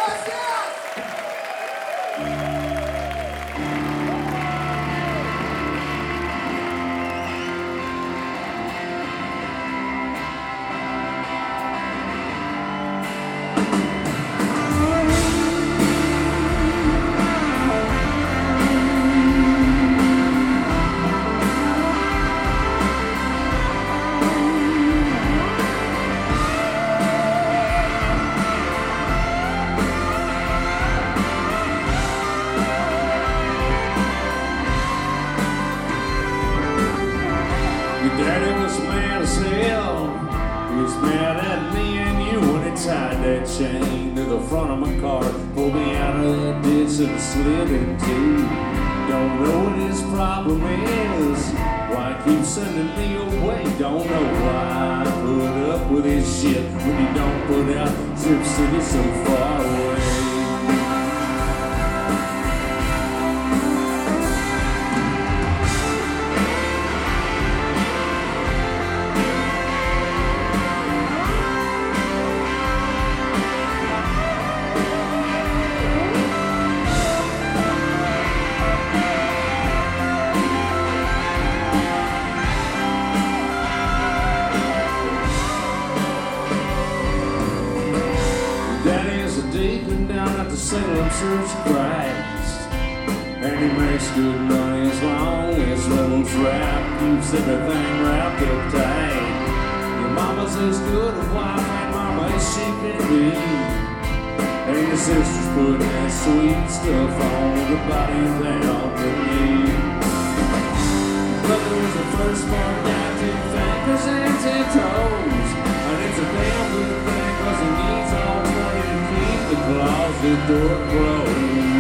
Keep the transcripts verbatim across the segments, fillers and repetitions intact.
Chain to the front of my car, pulled me out of that ditch and slid into. Don't know what his problem is, why he keeps sending me away. Don't know why I put up with his shit when you don't put out Zip City so far away. Salem Church of Christ, and he makes good money as long as levels rap keeps everything wrapped up tight. Your mama's as good a wife and mama as she can be, and your sister's putting that sweet stuff on everybody down to me. Brother was the first born down to fingers and ten toes, and it's a damn good thing cause he needs all twenty to keep the closet door closed.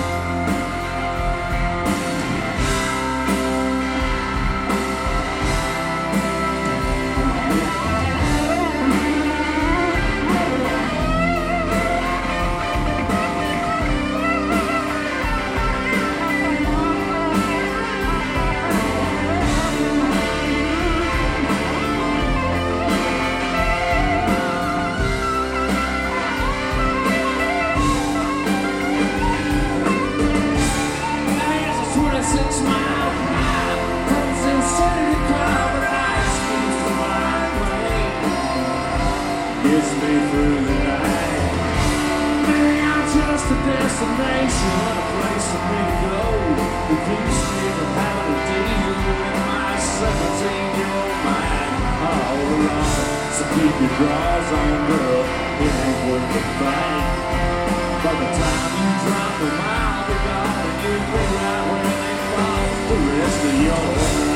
Destination, what a place for me to go. It keeps me from having to deal with my seventeen-year-old mind all along. So keep your drawers on, girl, it ain't worth the fight. By the time you drop them, I'll be gone, and you'll be right where they fall the rest of your life.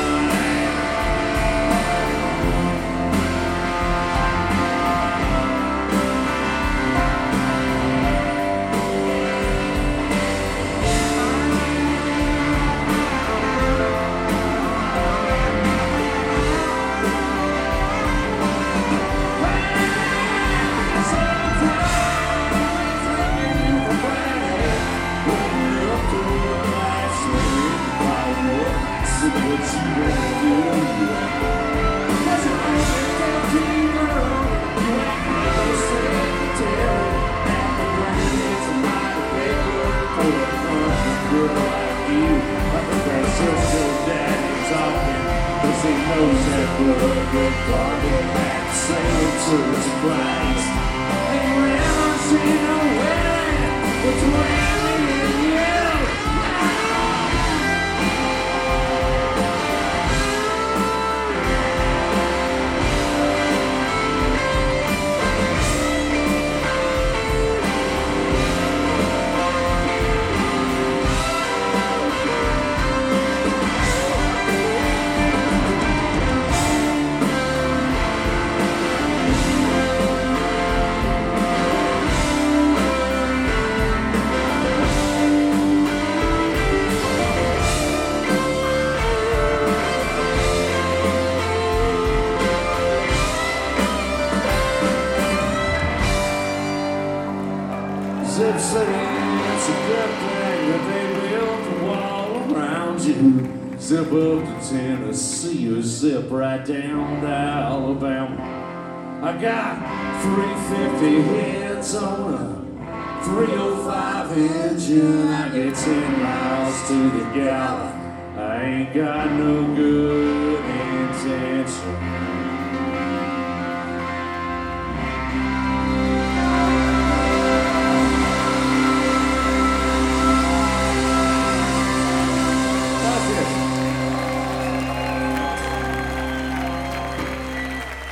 Zip City, it's a good thing that they built a wall around you. Zip up to Tennessee or zip right down to Alabama. I got three fifty heads on a three oh five engine, I get ten miles to the gallon. I ain't got no good intention.